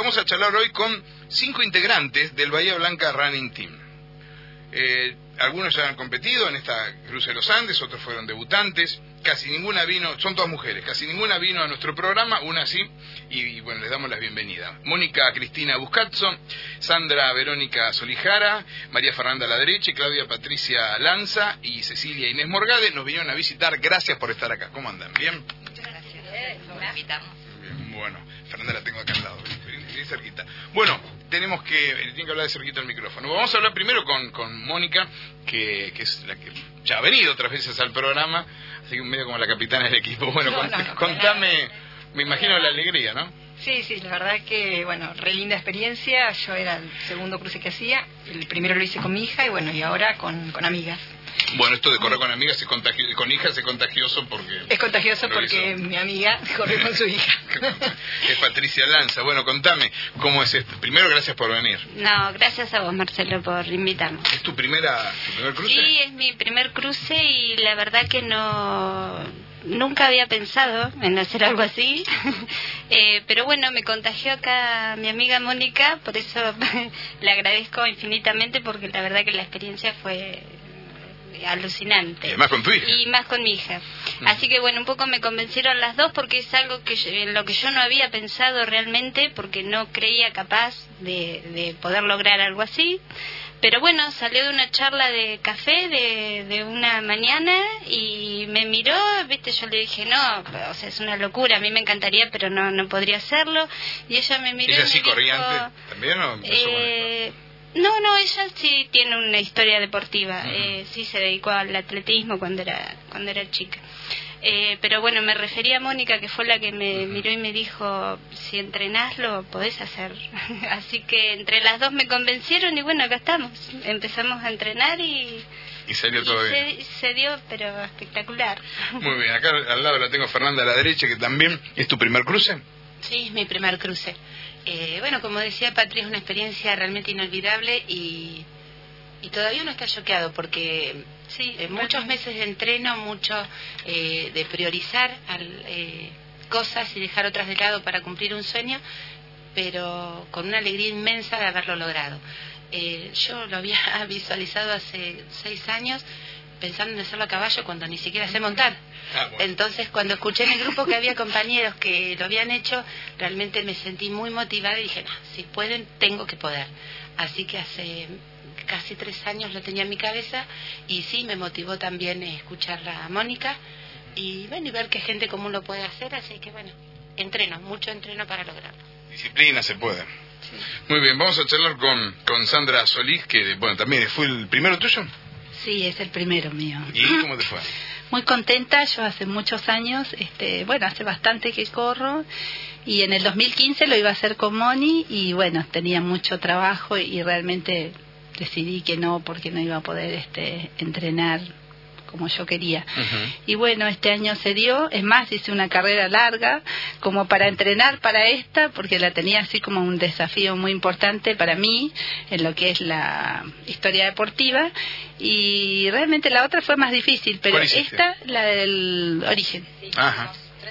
vamos a charlar hoy con 5 integrantes del Bahía Blanca Running Team. Algunos ya han competido en esta Cruce de los Andes, otros fueron debutantes, casi ninguna vino, son todas mujeres, casi ninguna vino a nuestro programa, una sí, y bueno, les damos la bienvenida. Mónica Cristina Buscazzo, Sandra Verónica Solijara, María Fernanda Ladreche, Claudia Patricia Lanza y Cecilia Inés Morgade nos vinieron a visitar. Gracias por estar acá. ¿Cómo andan? ¿Bien? Muchas gracias. Nos invitamos. Bien, bueno, Fernanda la tengo acá al lado, bien cerquita. Bueno, tiene que hablar de cerquita el micrófono. Vamos a hablar primero con Mónica, que es la que ya ha venido otras veces al programa, así que medio como la capitana del equipo. Bueno, contame, me imagino la alegría, ¿no? Sí, la verdad que, bueno, re linda experiencia. Yo era el segundo cruce que hacía, el primero lo hice con mi hija y bueno, y ahora con amigas. Bueno, esto de correr con amigas con hijas es contagioso porque... Es contagioso porque mi amiga corre con su hija. Es Patricia Lanza. Bueno, contame, ¿cómo es esto? Primero, gracias por venir. No, gracias a vos, Marcelo, por invitarnos. ¿Es tu primer cruce? Sí, es mi primer cruce y la verdad que nunca había pensado en hacer algo así, pero bueno, me contagió acá mi amiga Mónica, por eso le agradezco infinitamente porque la verdad que la experiencia fue alucinante. Y más con tu hija. Y más con mi hija. Así que bueno, un poco me convencieron las dos porque es algo en lo que yo no había pensado realmente, porque no creía capaz de poder lograr algo así. Pero bueno, salió de una charla de café de una mañana y me miró, viste, yo le dije, no, o sea, es una locura, a mí me encantaría, pero no podría hacerlo. Y ella me miró. ¿Ella y sí me corría dijo, antes también o empezó con esto? No, ella sí tiene una historia deportiva, sí se dedicó al atletismo cuando era chica. Pero bueno, me refería a Mónica, que fue la que me miró y me dijo, si entrenás lo podés hacer. Así que entre las dos me convencieron y bueno, acá estamos. Empezamos a entrenar y salió todo bien. Se dio, pero espectacular. Muy bien, acá al lado la tengo Fernanda a la derecha, que también es tu primer cruce. Sí, es mi primer cruce. Bueno, como decía Patri, es una experiencia realmente inolvidable y todavía uno está choqueado porque sí, muchos meses de entreno, mucho de priorizar cosas y dejar otras de lado para cumplir un sueño, pero con una alegría inmensa de haberlo logrado. Yo lo había visualizado hace 6 años pensando en hacerlo a caballo cuando ni siquiera sé montar. Bueno. Entonces, cuando escuché en el grupo que había compañeros que lo habían hecho, realmente me sentí muy motivada y dije, no, si pueden, tengo que poder. Así que hace casi 3 años lo tenía en mi cabeza y sí, me motivó también escucharla a Mónica y bueno, y ver qué gente común lo puede hacer, así que bueno, mucho entreno para lograrlo. Disciplina se puede. Sí. Muy bien, vamos a charlar con Sandra Solís, que bueno, también fue el primero tuyo. Sí, es el primero mío. ¿Y cómo te fue? Muy contenta, yo hace muchos años, bueno, hace bastante que corro y en el 2015 lo iba a hacer con Moni y bueno, tenía mucho trabajo y realmente decidí que no, porque no iba a poder entrenar como yo quería. Y bueno, este año se dio, es más, hice una carrera larga como para entrenar para esta, porque la tenía así como un desafío muy importante para mí en lo que es la historia deportiva, y realmente la otra fue más difícil, pero esta, la del origen. Ajá.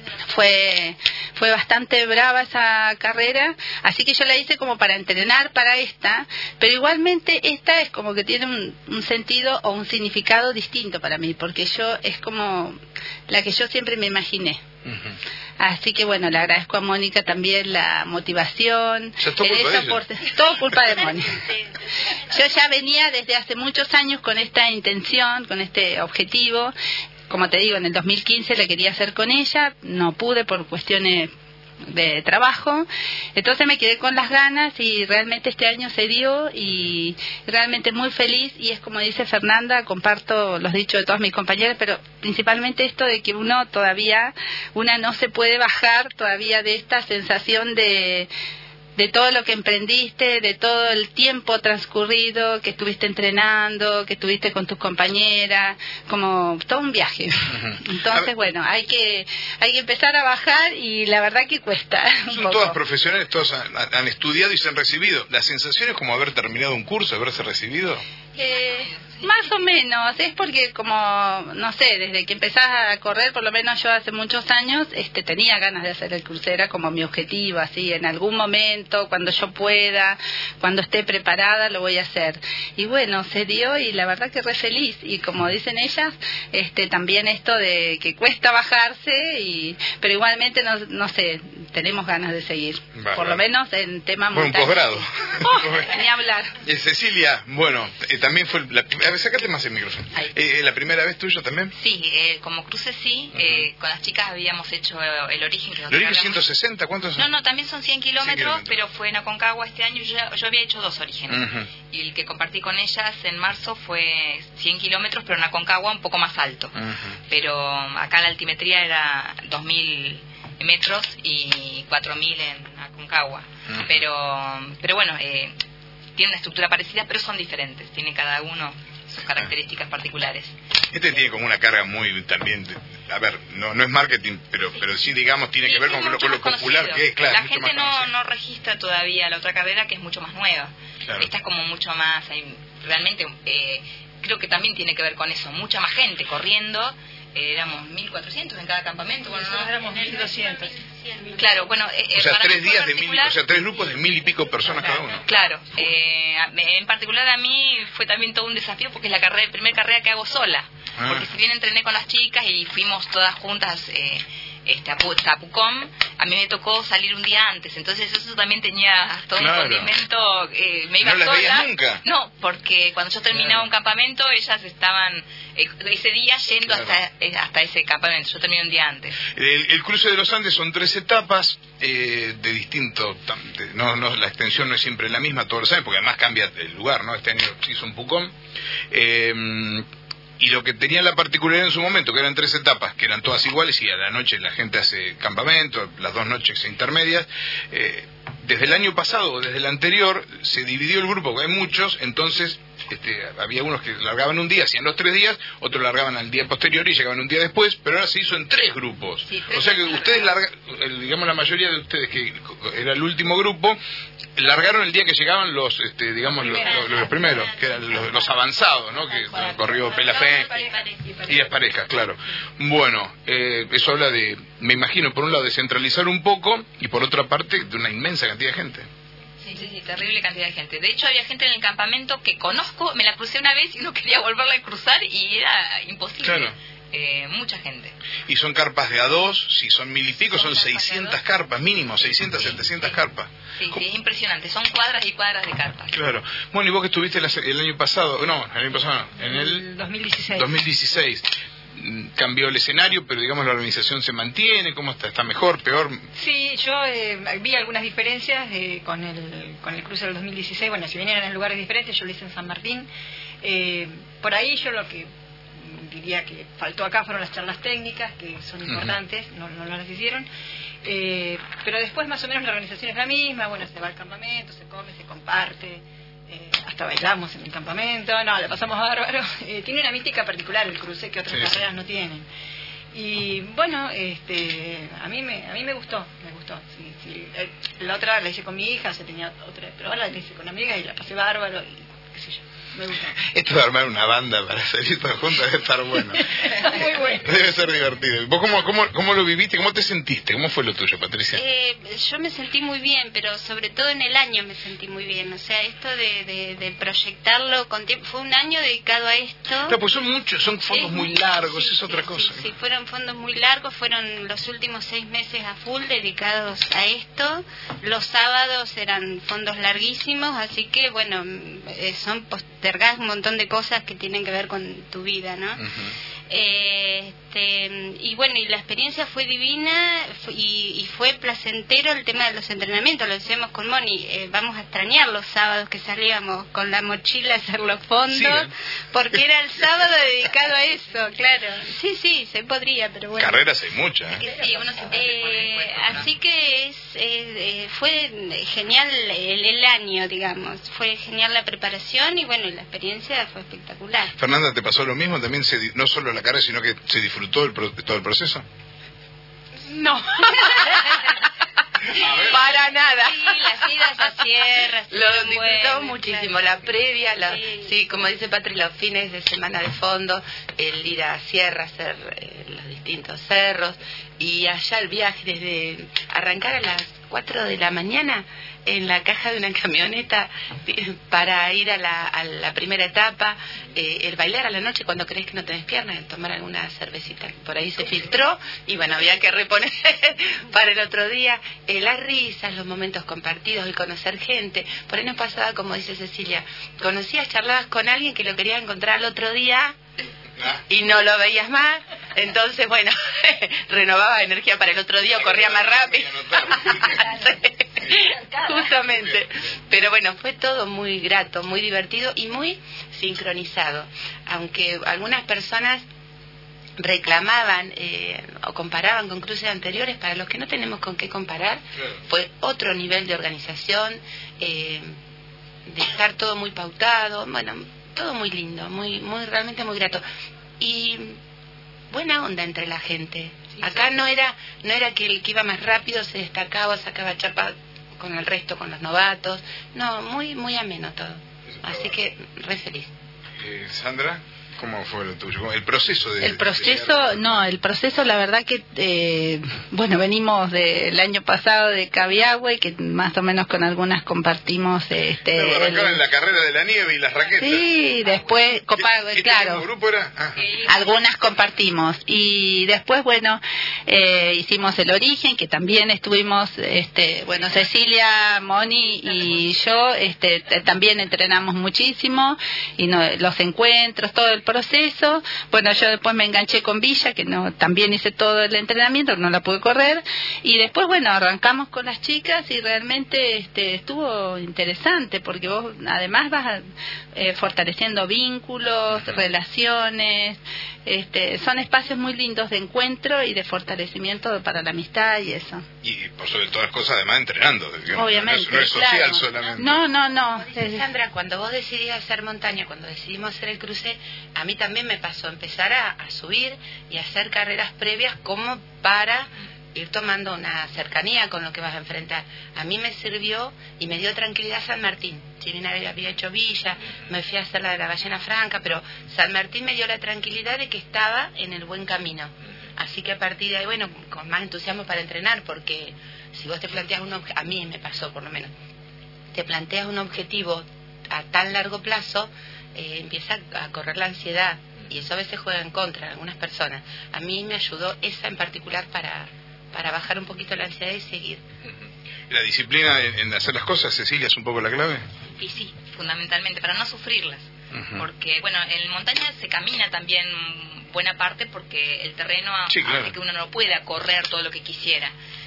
Fue bastante brava esa carrera, así que yo la hice como para entrenar para esta, pero igualmente esta es como que tiene un sentido o un significado distinto para mí, porque yo es como la que yo siempre me imaginé. Así que bueno, le agradezco a Mónica también la motivación, todo culpa de Mónica. Yo ya venía desde hace muchos años con esta intención, con este objetivo. Como te digo, en el 2015 la quería hacer con ella, no pude por cuestiones de trabajo, entonces me quedé con las ganas y realmente este año se dio y realmente muy feliz, y es como dice Fernanda, comparto los dichos de todas mis compañeras, pero principalmente esto de que una no se puede bajar todavía de esta sensación de todo lo que emprendiste, de todo el tiempo transcurrido que estuviste entrenando, que estuviste con tus compañeras, como todo un viaje. Entonces, bueno, hay que empezar a bajar y la verdad que cuesta. Son todas profesionales, todos han estudiado y se han recibido. ¿La sensación es como haber terminado un curso, haberse recibido? Más o menos, es porque como, no sé, desde que empezás a correr, por lo menos yo hace muchos años, tenía ganas de hacer el crucero, era como mi objetivo, así, en algún momento, cuando yo pueda, cuando esté preparada, lo voy a hacer. Y bueno, se dio y la verdad que re feliz. Y como dicen ellas, también esto de que cuesta bajarse, pero igualmente, no sé, tenemos ganas de seguir. Por lo menos en tema montaña. Un posgrado. Ni hablar. Cecilia, bueno, también fue... A ver, sácate más el micrófono. ¿La primera vez tuyo también? Sí, como cruce sí. Con las chicas habíamos hecho el origen. ¿El origen 160? ¿Cuántos son? No, también son 100 kilómetros, pero fue en Aconcagua este año. Yo había hecho 2 orígenes. Y el que compartí con ellas en marzo fue 100 kilómetros, pero en Aconcagua un poco más alto. Pero acá la altimetría era 2000 metros y 4000 en Aconcagua. Pero bueno, tiene una estructura parecida, pero son diferentes. Tiene cada uno sus características particulares. Tiene como una carga muy también, a ver, no es marketing, pero sí, digamos, tiene que ver con lo popular que es, claro. La gente no registra todavía la otra carrera, que es mucho más nueva. Claro. Esta es como mucho más, realmente creo que también tiene que ver con eso, mucha más gente corriendo. Éramos 1.400 en cada campamento. Bueno, nosotros éramos 1.200. Claro, bueno, o sea, 3 días de 1.000, o sea, 3 grupos de 1.000 y pico personas cada uno. Claro, en particular a mí fue también todo un desafío porque es la primera carrera que hago sola. Porque si bien entrené con las chicas y fuimos todas juntas a Pucón, a mí me tocó salir un día antes, entonces eso también tenía todo un condimento. Me iba ¿No sola. las veías nunca? No, porque cuando yo terminaba un campamento, ellas estaban ese día yendo hasta ese campamento. Yo terminé un día antes. El cruce de los Andes son 3 etapas de distinto. La extensión no es siempre la misma todos los años, porque además cambia el lugar, ¿no? Este año se hizo en Pucón. Y lo que tenía la particularidad en su momento, que eran 3 etapas, que eran todas iguales, y a la noche la gente hace campamento, las 2 noches intermedias. Desde el año pasado o desde el anterior se dividió el grupo, porque hay muchos, entonces había unos que largaban un día, hacían los 3 días, otros largaban al día posterior y llegaban un día después, pero ahora se hizo en 3 grupos. Sí, o sea que ustedes digamos la mayoría de ustedes, que era el último grupo, largaron el día que llegaban los primeros, que eran los avanzados, ¿no? Que corrió Pelafé y las parejas, claro. Bueno, eso habla de, me imagino, por un lado descentralizar un poco y por otra parte de una inmensa cantidad de gente. Sí, terrible cantidad de gente. De hecho, había gente en el campamento que conozco, me la crucé una vez y no quería volverla a cruzar y era imposible. Claro. Mucha gente. ¿Y son carpas de A2? Si son 1000 y pico, son 600 carpas, mínimo, 600, 700 carpas. Sí, es impresionante, son cuadras y cuadras de carpas. Claro. Bueno, y vos que estuviste el año pasado, en el 2016. Cambió el escenario, pero digamos la organización se mantiene. ¿Cómo está? ¿Está mejor, peor? Sí, yo vi algunas diferencias con el cruce del 2016. Bueno, si bien eran en lugares diferentes, yo lo hice en San Martín. Por ahí yo lo que diría que faltó acá fueron las charlas técnicas, que son importantes, no las hicieron. Pero después más o menos la organización es la misma. Bueno, se va al campamento, se come, se comparte. Hasta bailamos en el campamento, la pasamos bárbaro. Tiene una mística particular el cruce que otras carreras no tienen. Y bueno, a mí me gustó. Sí. La otra la hice con mi hija, tenía otra, pero ahora la hice con amigas y la pasé bárbaro y qué sé yo. Me gusta. Esto de armar una banda para salir todas juntas debe estar bueno. Muy bueno. Debe ser divertido. ¿Vos cómo lo viviste? ¿Cómo te sentiste? ¿Cómo fue lo tuyo, Patricia? Yo me sentí muy bien, pero sobre todo en el año me sentí muy bien. O sea, esto de proyectarlo con tiempo. Fue un año dedicado a esto. Claro, pues son fondos muy largos, es otra cosa. Sí, fueron fondos muy largos. Fueron los últimos 6 meses a full dedicados a esto. Los sábados eran fondos larguísimos, así que bueno, son postergadas un montón de cosas que tienen que ver con tu vida, ¿no? Y bueno, y la experiencia fue divina y fue placentero el tema de los entrenamientos. Lo decíamos con Moni, vamos a extrañar los sábados que salíamos con la mochila a hacer los fondos, porque era el sábado dedicado a eso, claro. Sí, se podría, pero bueno. Carreras hay muchas. Sí, así que fue genial el año, digamos. Fue genial la preparación y bueno, la experiencia fue espectacular. Fernanda, ¿te pasó lo mismo? También no solo la carrera, sino que se disfrutó todo el proceso. No. Para nada. Sí, las idas a sierras. Lo disfrutamos muchísimo. Claro. La previa, Sí. como dice Patri, los fines de semana de fondo, el ir a sierra, hacer los distintos cerros, y allá el viaje desde arrancar a las 4 de la mañana en la caja de una camioneta para ir a la primera etapa, el bailar a la noche cuando crees que no tenés piernas, el tomar alguna cervecita por ahí se filtró y bueno, había que reponer para el otro día, las risas, los momentos compartidos, el conocer gente. Por ahí nos pasaba, como dice Cecilia, conocías, charlabas con alguien que lo querías encontrar el otro día y no lo veías más, entonces bueno, renovaba energía para el otro día o corría más rápido. Justamente, pero bueno, fue todo muy grato, muy divertido y muy sincronizado, aunque algunas personas reclamaban o comparaban con cruces anteriores. Para los que no tenemos con qué comparar, fue otro nivel de organización, de estar todo muy pautado, bueno, todo muy lindo, muy realmente muy grato y buena onda entre la gente. Acá no era que el que iba más rápido se destacaba, sacaba chapa con el resto, con los novatos. No, muy ameno todo. Así que re feliz. Sandra, ¿cómo fue lo tuyo? El proceso el proceso, la verdad que bueno, venimos del año pasado de Cabiagüe, que más o menos con algunas compartimos arrancaron la carrera de la nieve y las raquetas. Sí, después claro. ¿Qué grupo era? Algunas compartimos y después bueno, hicimos el origen, que también estuvimos bueno, Cecilia, Moni y yo también entrenamos muchísimo y los encuentros, todo el proceso. Bueno, yo después me enganché con Villa, que también hice todo el entrenamiento, no la pude correr, y después bueno, arrancamos con las chicas y realmente estuvo interesante porque vos además vas fortaleciendo vínculos, relaciones, son espacios muy lindos de encuentro y de fortalecimiento para la amistad y eso. Y por sobre todas las cosas además entrenando, digamos. Obviamente, no es social, claro. solamente. No. Sandra, cuando vos decidís hacer montaña, cuando decidimos hacer el cruce, a mí también me pasó empezar a subir y hacer carreras previas como para ir tomando una cercanía con lo que vas a enfrentar. A mí me sirvió y me dio tranquilidad San Martín. Si bien había hecho Villa, me fui a hacer la de la Ballena Franca, pero San Martín me dio la tranquilidad de que estaba en el buen camino. Así que a partir de ahí, bueno, con más entusiasmo para entrenar, porque si vos te planteas a mí me pasó por lo menos, te planteas un objetivo a tan largo plazo, empieza a correr la ansiedad y eso a veces juega en contra de algunas personas. A mí me ayudó esa en particular para bajar un poquito la ansiedad y seguir. ¿La disciplina en hacer las cosas, Cecilia, es un poco la clave? Y sí, fundamentalmente, para no sufrirlas. Porque, bueno, en montaña se camina también buena parte porque el terreno hace que uno no pueda correr todo lo que quisiera.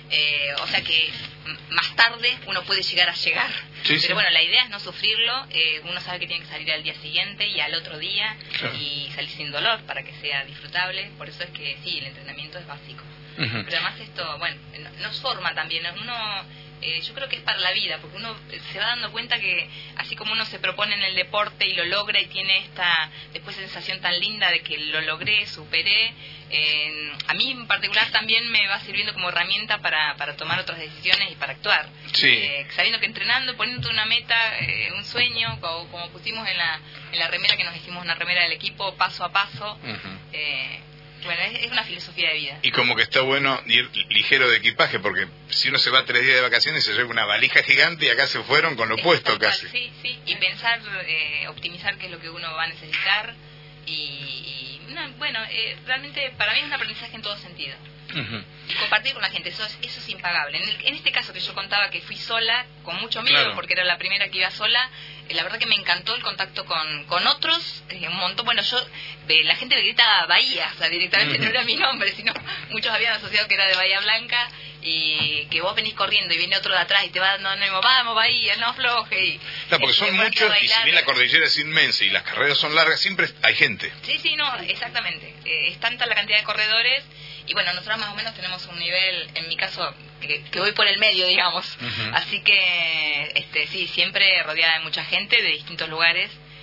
O sea que más tarde uno puede llegar. Pero bueno, la idea es no sufrirlo. Uno sabe que tiene que salir al día siguiente y al otro día y salir sin dolor para que sea disfrutable. Por eso es que sí, el entrenamiento es básico. Pero además esto, bueno, nos forma también. Yo creo que es para la vida, porque uno se va dando cuenta que así como uno se propone en el deporte y lo logra y tiene esta después sensación tan linda de que lo logré, superé, a mí en particular también me va sirviendo como herramienta para tomar otras decisiones y para actuar. Sabiendo que entrenando, poniéndote una meta, un sueño, como pusimos en la remera, que nos hicimos una remera del equipo, paso a paso. Bueno, es una filosofía de vida. Y como que está bueno ir ligero de equipaje, porque si uno se va 3 días de vacaciones se lleva una valija gigante y acá se fueron con lo puesto casi. Sí, y pensar, optimizar qué es lo que uno va a necesitar realmente para mí es un aprendizaje en todo sentido. Y compartir con la gente, eso es impagable. En este caso que yo contaba que fui sola, con mucho miedo, porque era la primera que iba sola, la verdad que me encantó el contacto con otros, un montón. Bueno, la gente me gritaba Bahía, o sea, directamente no era mi nombre, sino muchos habían asociado que era de Bahía Blanca, y que vos venís corriendo y viene otro de atrás y te va dando ánimo, vamos Bahía, no afloje. Claro, porque son muchos, y si bien la cordillera es inmensa y las carreras son largas, siempre hay gente. Sí, no, exactamente. Es tanta la cantidad de corredores. Y bueno, nosotros más o menos tenemos un nivel, en mi caso, que voy por el medio, digamos. Así que, sí, siempre rodeada de mucha gente de distintos lugares.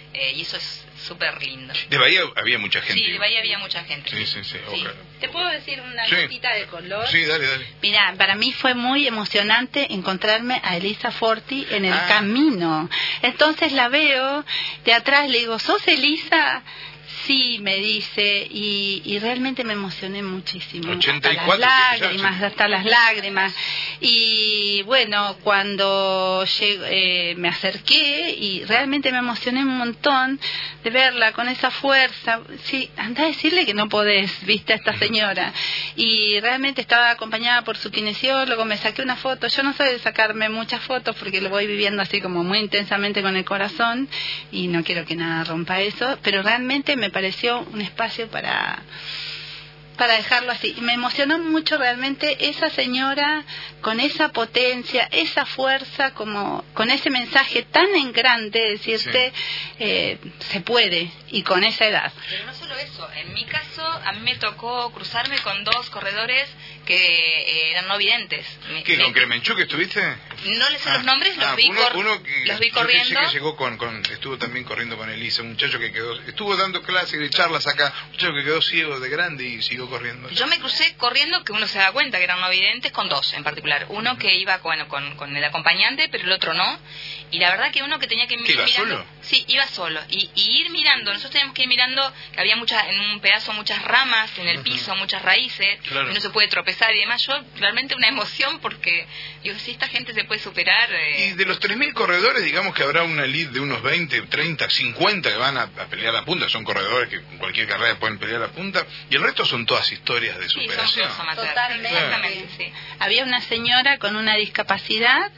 y eso es súper lindo. De Bahía había mucha gente. Sí, de Bahía había mucha gente. Sí. Okay. ¿Te puedo decir una notita de color? Sí, dale. Mira, para mí fue muy emocionante encontrarme a Elisa Forti en el camino. Entonces la veo de atrás, le digo, ¿sos Elisa? Sí, me dice, y realmente me emocioné muchísimo. 84, hasta las lágrimas. Y bueno, cuando me acerqué y realmente me emocioné un montón de verla con esa fuerza. Sí, anda a decirle que no podés, viste, a esta señora. Y realmente estaba acompañada por su kinesiólogo, me saqué una foto. Yo no soy de sacarme muchas fotos porque lo voy viviendo así como muy intensamente con el corazón y no quiero que nada rompa eso, pero realmente me pareció un espacio para dejarlo así. Y me emocionó mucho realmente esa señora con esa potencia, esa fuerza, como con ese mensaje tan en grande, decirte, se puede, y con esa edad. Pero no solo eso, en mi caso, a mí me tocó cruzarme con 2 corredores que eran no videntes. ¿Qué, con Cremenchuk estuviste? No les sé los nombres, los vi corriendo. Que llegó estuvo también corriendo con Elisa, un muchacho que estuvo dando clases y charlas acá, un muchacho que quedó ciego de grande y siguió corriendo. Yo me crucé corriendo, que uno se da cuenta que eran no videntes, con 2 en particular. Uno que iba con el acompañante, pero el otro no. Y la verdad que uno que tenía que ir mirando. ¿Iba solo? Sí, iba solo. Y ir mirando, nosotros teníamos que ir mirando que había en un pedazo muchas ramas en el piso, muchas raíces, claro. Y no se puede tropezar y demás. Yo realmente una emoción porque digo, si esta gente se puede superar. Y de los 3.000 corredores, digamos que habrá una elite de unos 20, 30, 50 que van a pelear la punta. Son corredores que en cualquier carrera pueden pelear la punta. Y el resto son todas historias de superación. Sí, son todos Totalmente. Exactamente, sí. Había una señora con una discapacidad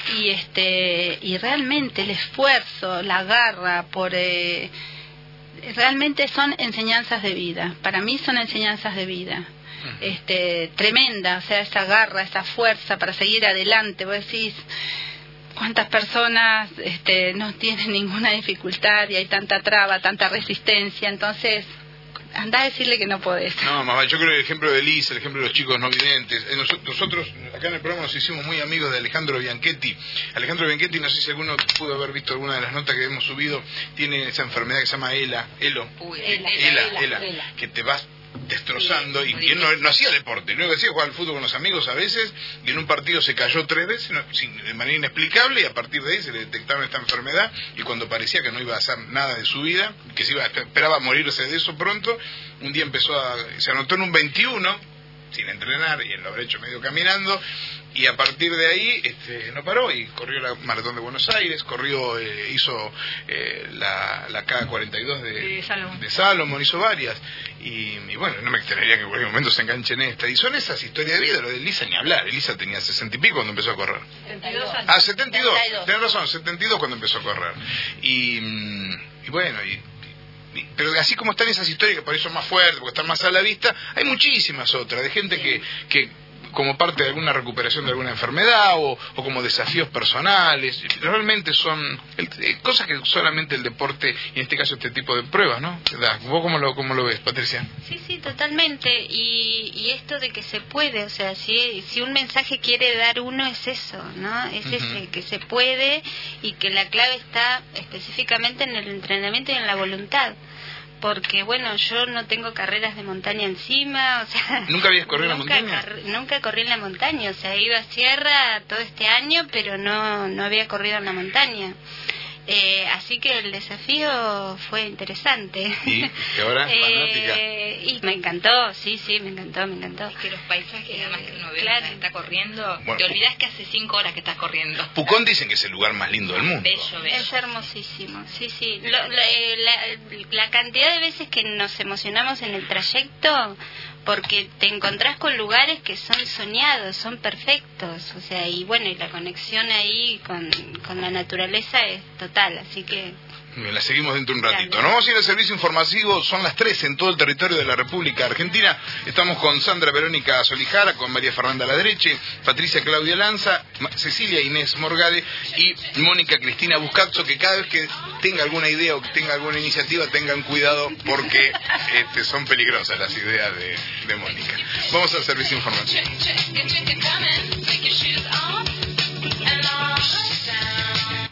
y realmente el esfuerzo, la garra por realmente son enseñanzas de vida. Para mí son enseñanzas de vida. Tremenda, o sea, esa garra, esa fuerza para seguir adelante. Vos decís, ¿cuántas personas no tienen ninguna dificultad y hay tanta traba, tanta resistencia? Entonces, andá a decirle que no podés. No, mamá, yo creo que el ejemplo de Elisa, el ejemplo de los chicos no videntes. Nosotros acá en el programa nos hicimos muy amigos de Alejandro Bianchetti. Alejandro Bianchetti, no sé si alguno pudo haber visto alguna de las notas que hemos subido, tiene esa enfermedad que se llama ELA, que te vas destrozando, y él no hacía deporte, luego hacía jugar al fútbol con los amigos a veces, y en un partido se cayó 3 veces de manera inexplicable, y a partir de ahí se le detectaron esta enfermedad, y cuando parecía que no iba a hacer nada de su vida, que esperaba morirse de eso pronto, un día se anotó en un 21 sin entrenar, y él lo habrá hecho medio caminando, y a partir de ahí no paró y corrió la Maratón de Buenos Aires, hizo la K42 de Salomón, hizo varias, y bueno, no me extrañaría que en cualquier momento se enganche en esta, y son esas historias de vida. Lo de Elisa ni hablar. Elisa tenía 60 y pico cuando empezó a correr. 72, tenés razón, 72 cuando empezó a correr, y bueno, pero así como están esas historias que por eso son más fuertes, porque están más a la vista, hay muchísimas otras de gente que como parte de alguna recuperación de alguna enfermedad o como desafíos personales, realmente son cosas que solamente el deporte, y en este caso este tipo de pruebas, ¿no? ¿Vos cómo lo ves, Patricia? Sí, totalmente, y esto de que se puede, o sea, si un mensaje quiere dar uno es eso, ¿no? Es ese, que se puede, y que la clave está específicamente en el entrenamiento y en la voluntad. Porque, bueno, yo no tengo carreras de montaña encima, o sea... ¿Nunca habías corrido en la montaña? Nunca corrí en la montaña, o sea, he ido a sierra todo este año, pero no había corrido en la montaña. Así que el desafío fue interesante. ¿Y ahora fanática? Y me encantó, sí, me encantó. Es que los paisajes, además que uno ve, claro, está corriendo, bueno, te olvidás que hace 5 horas que estás corriendo. Pucón dicen que es el lugar más lindo del mundo. Bello. Es hermosísimo, sí. La cantidad de veces que nos emocionamos en el trayecto, porque te encontrás con lugares que son soñados, son perfectos, o sea, y bueno, y la conexión ahí con la naturaleza es total, así que... La seguimos dentro de un ratito. Nos vamos a ir al servicio informativo, son las 3 en todo el territorio de la República Argentina. Estamos con Sandra Verónica Solijara, con María Fernanda Ladreche, Patricia Claudia Lanza, Cecilia Inés Morgade y Mónica Cristina Buscazzo, que cada vez que tenga alguna idea o que tenga alguna iniciativa, tengan cuidado porque son peligrosas las ideas de Mónica. Vamos al servicio informativo.